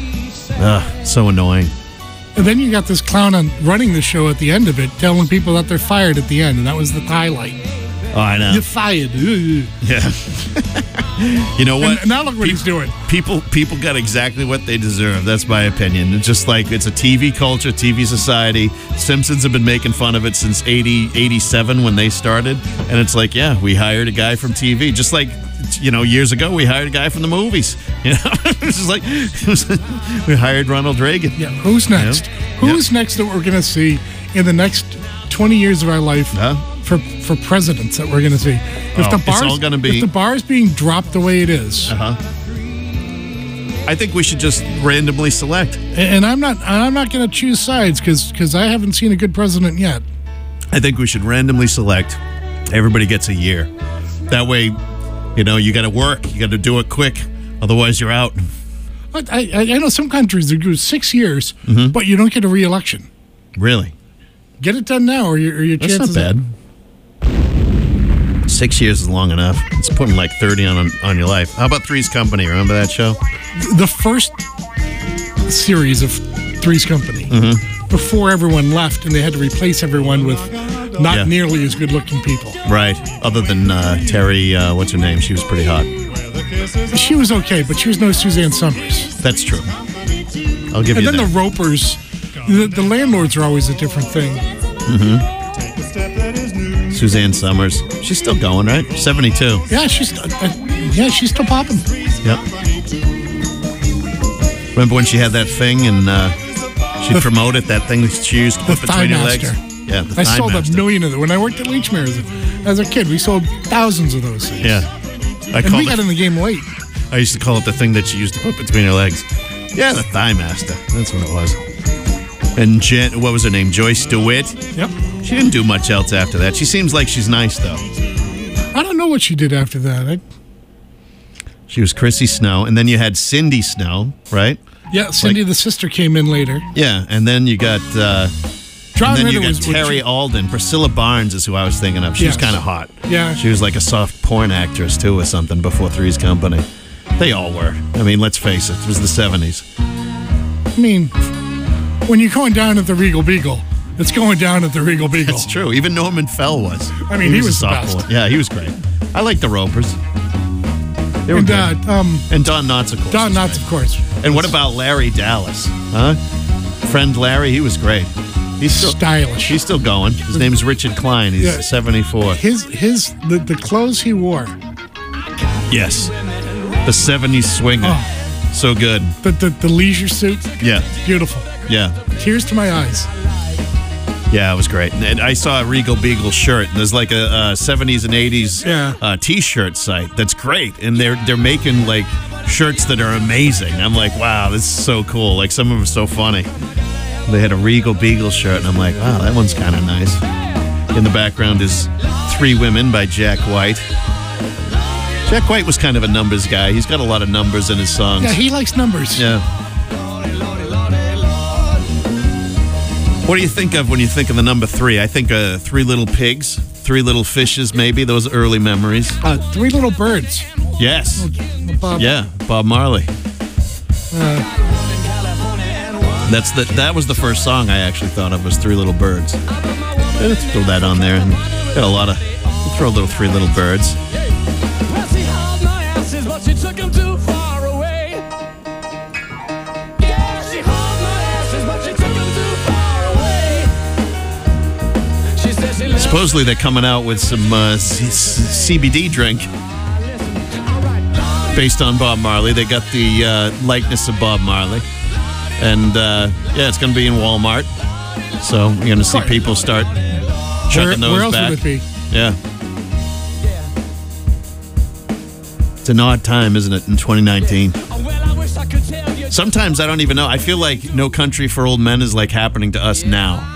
Ugh, so annoying. And then you got this clown on running the show at the end of it, telling people that they're fired at the end, and that was the highlight. Oh, I know. You're fired. Ugh. Yeah. You know what? And now look what he's doing. People people got exactly what they deserve. That's my opinion. It's just like it's a T V culture, T V society. Simpsons have been making fun of it since eighty, eighty-seven when they started. And it's like, yeah, we hired a guy from T V. Just like, you know, years ago, we hired a guy from the movies. You know, it's just like, it was, we hired Ronald Reagan. Yeah, who's next? Yeah. Who's next that we're going to see in the next twenty years of our life Huh? for for presidents that we're going to see? If Oh, the it's bar's all gonna be- if the bar is being dropped the way it is, Uh-huh. I think we should just randomly select. and I'm not I'm not going to choose sides because I haven't seen a good president yet. I think we should randomly select. Everybody gets a year. That way, you know, you got to work. You got to do it quick. Otherwise, you're out. But I, I I know some countries that do six years, Mhm. but you don't get a re-election. Really? Get it done now, or your, or your That's chances. not bad. Six years is long enough. It's putting like thirty on on your life. How about Three's Company? Remember that show? The first series of Three's Company, Mm-hmm. before everyone left, and they had to replace everyone with not Yeah. nearly as good-looking people. Right. Other than uh, Terry, uh, what's her name? She was pretty hot. She was okay, but she was no Suzanne Summers. That's true. I'll give And you then that. the Ropers, the, the landlords are always a different thing. Mm-hmm. Suzanne Summers. She's still going, right? seventy-two. Yeah, she's uh, uh, yeah, she's still popping. Yep. Remember when she had that thing and uh, she'd The- promote it, that thing that she used to The put between Thigh your legs? Master. Yeah, the I Thigh sold Master. a million of them. When I worked at Leechmere as a, as a kid, we sold thousands of those things. Yeah. I And called we got it, in the game late. I used to call it the thing that she used to put between her legs. Yeah, the Thigh Master. That's what it was. And Jen, what was her name? Joyce DeWitt? Yep. She didn't do much else after that. She seems like she's nice, though. I don't know what she did after that. I, She was Chrissy Snow, and then you had Cindy Snow, right? yeah, Cindy, Like- the sister, came in later. Yeah, and then you got uh, John and then you Ritter got was- Terry Alden. Priscilla Barnes is who I was thinking of. She was Yes. kind of hot. Yeah. She was like a soft porn actress, too, or something before Three's Company. They all were. I mean, let's face it. It was the seventies. I mean, when you're going down at the Regal Beagle, it's going down at the Regal Beagle. That's true. Even Norman Fell was. I mean, he was a the soft best. porn. Yeah, he was great. I like the Ropers. They were And, good. uh, um, and Don Knotts, of course. Don was Knotts, great. of course. And what about Larry Dallas? Huh? Friend Larry, he was great. He's still Stylish. He's still going. His name's Richard Klein. He's Yeah. seventy-four. His his the, the clothes he wore, Yes. The seventies swinger. Oh. So good. the, the the leisure suit, Yeah. beautiful. Yeah. Tears to my eyes. Yeah, it was great. And I saw a Regal Beagle shirt. There's like a, a seventies and eighties Yeah. uh, t-shirt site that's great. And they're they're making like shirts that are amazing. I'm like, wow, this is so cool. Like some of them are so funny. They had a Regal Beagle shirt, and I'm like, wow, that one's kind of nice. In the background is Three Women by Jack White. Jack White was kind of a numbers guy. He's got a lot of numbers in his songs. Yeah, he likes numbers. Yeah. What do you think of when you think of the number three? I think uh, Three Little Pigs, Three Little Fishes, maybe. Those early memories. Uh, Three Little Birds. Yes. Bob, Yeah, Bob Marley. Uh, That's the that was the first song I actually thought of was Three Little Birds. Yeah, let's throw that on there. And got a lot of. We'll throw a little Three Little Birds. Supposedly they're coming out with some uh, C- C B D drink based on Bob Marley. They got the uh, likeness of Bob Marley. And uh, yeah, it's going to be in Walmart. So you're going to see people start chucking those where else back. would it be? Yeah. It's an odd time, isn't it, in twenty nineteen? Sometimes I don't even know. I feel like No Country for Old Men is like happening to us now.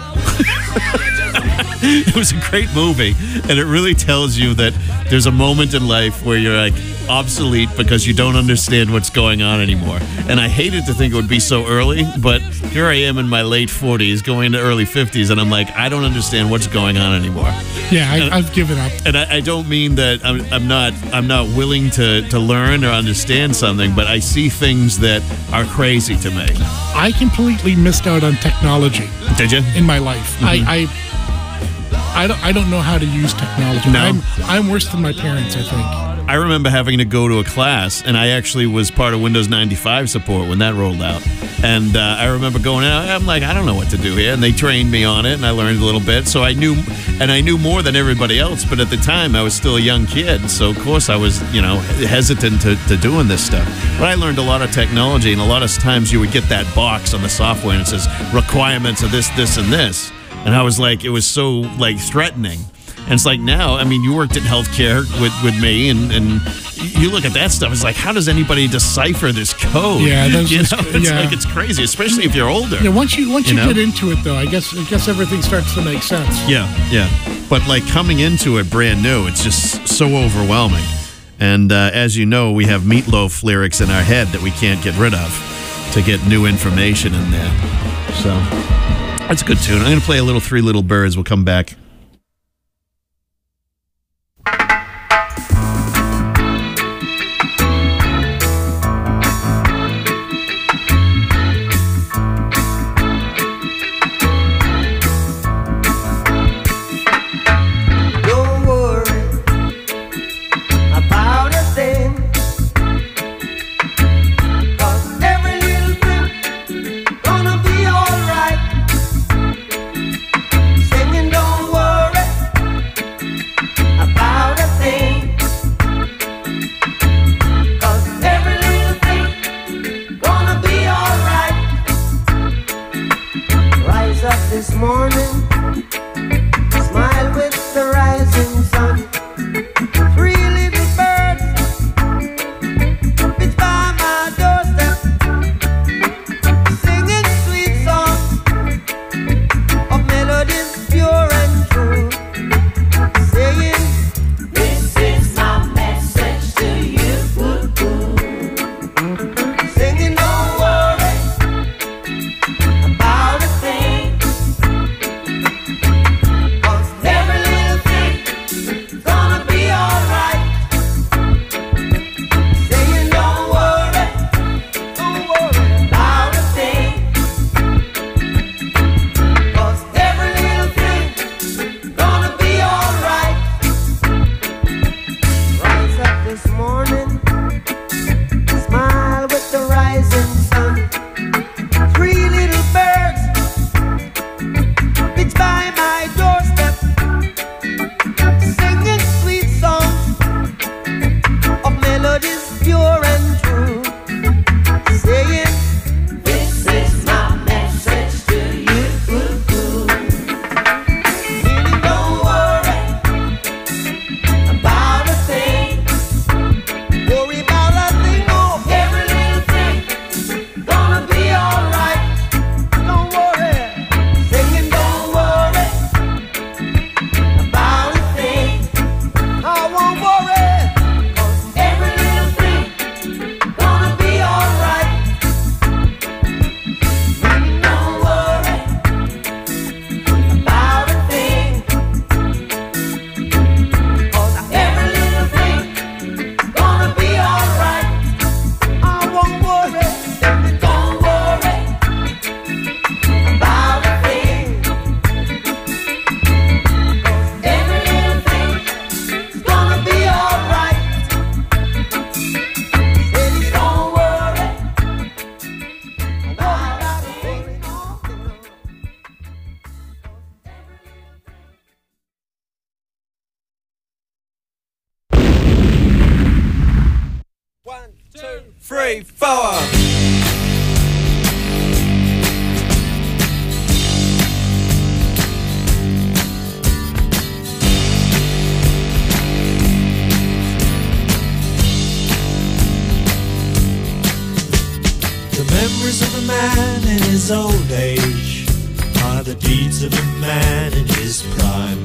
It was a great movie, and it really tells you that there's a moment in life where you're like obsolete because you don't understand what's going on anymore. And I hated to think it would be so early, but here I am in my late forties, going into early fifties, and I'm like, I don't understand what's going on anymore. Yeah, I, And- I've given up. And I, I don't mean that I'm, I'm not I'm not willing to, to learn or understand something, but I see things that are crazy to me. I completely missed out on technology Did you? in my life. Mhm. I, I I don't I don't know how to use technology. No. I'm I'm worse than my parents, I think. I remember having to go to a class, and I actually was part of Windows ninety-five support when that rolled out. And uh, I remember going out, I'm like, I don't know what to do here. And they trained me on it, and I learned a little bit. So I knew, and I knew more than everybody else. But at the time, I was still a young kid. So, of course, I was, you know, hesitant to, to doing this stuff. But I learned a lot of technology, and a lot of times you would get that box on the software, and it says requirements of this, this, and this. And I was like, it was so, like, threatening. And it's like now, I mean, you worked in healthcare with, with me, and, and you look at that stuff. It's like, how does anybody decipher this code? Yeah, that's you know, just- it's yeah. like it's crazy, especially if you're older. Yeah, once you once you, You know? get into it though, I guess I guess everything starts to make sense. Yeah, yeah. But like coming into it brand new, it's just so overwhelming. And uh, as you know, we have Meatloaf lyrics in our head that we can't get rid of to get new information in there. So that's a good tune. I'm going to play a little Three Little Birds. We'll come back. Don't worry about a thing, 'cause every little thing gonna be alright. Singing, don't worry. pure and true, saying, this is my message to you. Really don't worry about a thing. Worry about a thing, oh, every little thing gonna be alright. Don't worry, singing, don't worry about a thing. I won't worry, 'cause every little thing gonna be alright. Don't worry about a thing, 'cause every little thing gonna be alright. I won't worry, don't worry about a thing, 'cause every little thing gonna be alright. Baby, don't worry about a thing. One, two, three, four. The memories of a man in his old age are the deeds of a man in his prime.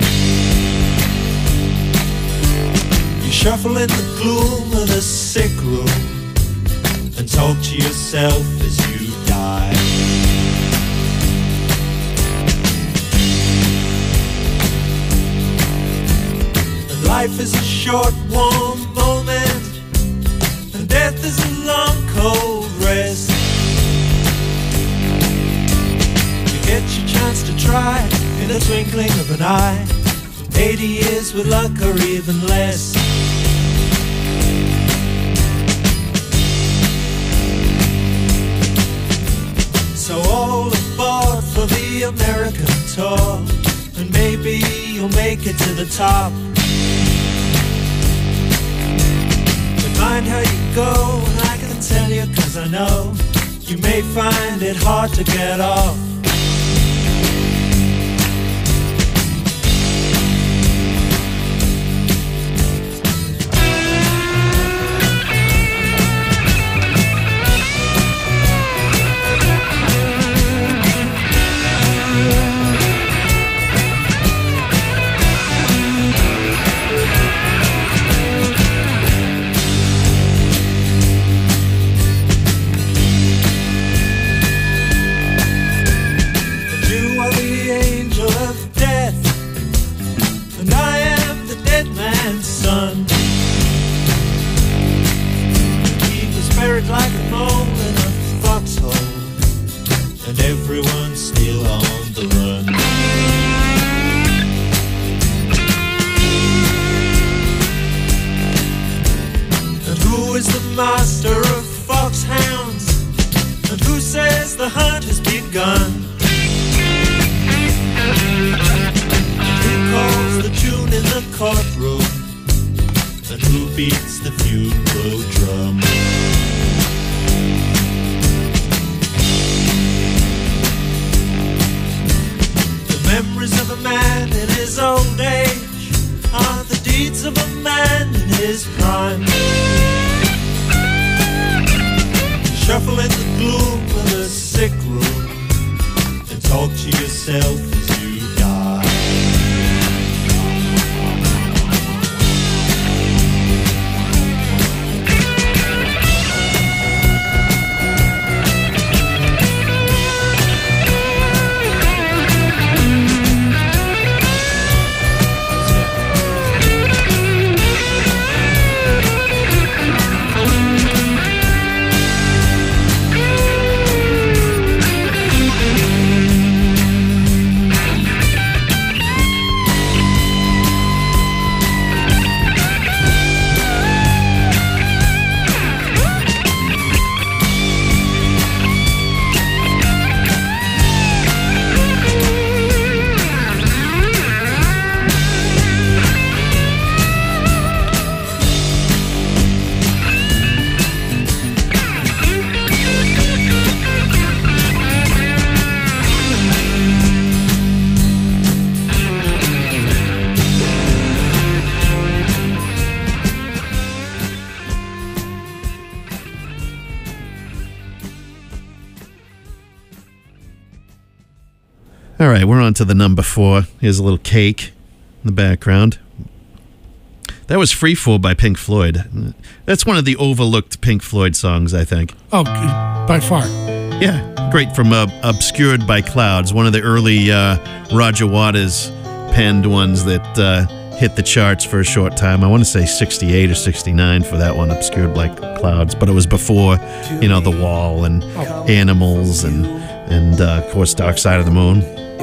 You shuffle in the gloom of the sick room and talk to yourself as you die. And life is a short, warm moment, and death is a long, cold rest. You get your chance to try in the twinkling of an eye. Eighty years with luck or even less. So all aboard for the American tour, and maybe you'll make it to the top. But mind how you go, and I can tell you 'cause I know you may find it hard to get off. Like a mole in a foxhole, and everyone's still on the run. And who is the master of foxhounds? And who says the hunt has begun? Who calls the tune in the courtroom? And who beats the funeral drum? Memories of a man in his old age are the deeds of a man in his prime. Shuffle in the gloom of the sick room and talk to yourself as you die. All right, we're on to the number four. Here's a little cake in the background. That was Free Fall by Pink Floyd. That's one of the overlooked Pink Floyd songs, I think. Oh, by far. Yeah, great from uh, Obscured by Clouds, one of the early uh, Roger Waters penned ones that uh, hit the charts for a short time. I want to say sixty-eight or sixty-nine for that one, Obscured by Clouds, but it was before, you know, The Wall and oh. Animals and, and uh, of course, Dark Side of the Moon.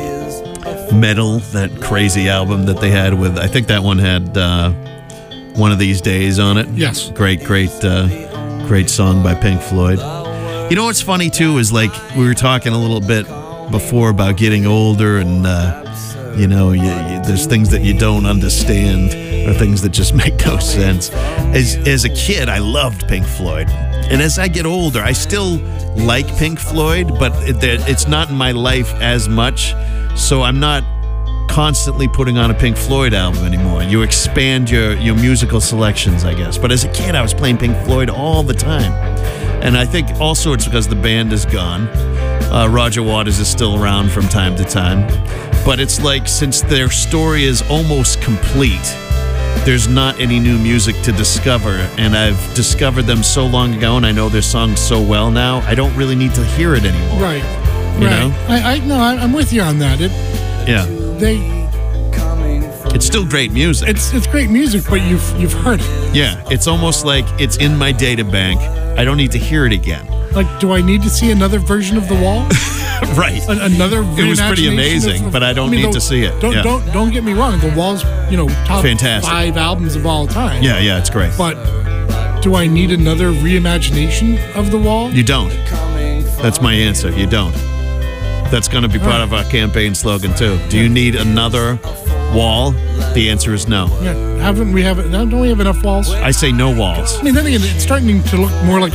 Metal, that crazy album that they had with, I think that one had uh, One of These Days on it. Yes. Great, great, uh, great song by Pink Floyd. You know what's funny, too, is like we were talking a little bit before about getting older and, uh, you know, you, you, there's things that you don't understand or things that just make no sense. As, as a kid, I loved Pink Floyd. And as I get older, I still like Pink Floyd, but it, it's not in my life as much. So I'm not constantly putting on a Pink Floyd album anymore. You expand your, your musical selections, I guess. But as a kid, I was playing Pink Floyd all the time. And I think also it's because the band is gone. Uh, Roger Waters is still around from time to time. But it's like since their story is almost complete, there's not any new music to discover. And I've discovered them so long ago, and I know their songs so well now, I don't really need to hear it anymore. Right. You right. know? I, I, no, I'm with you on that. It, yeah. They... It's still great music. It's it's great music, but you've you've heard it. Yeah, it's almost like it's in my data bank. I don't need to hear it again. Like, do I need to see another version of The Wall? Right. A, another. It was pretty amazing, of, but I don't I mean, need the, to see it. Don't yeah. don't don't get me wrong. The Wall's, you know, top Fantastic. five albums of all time. Yeah, yeah, it's great. But do I need another reimagination of The Wall? You don't. That's my answer. You don't. That's going to be part of our campaign slogan too. Do you need another wall? The answer is no. Yeah, haven't we have? Don't we have enough walls? I say no walls. I mean, then again, it's starting to look more like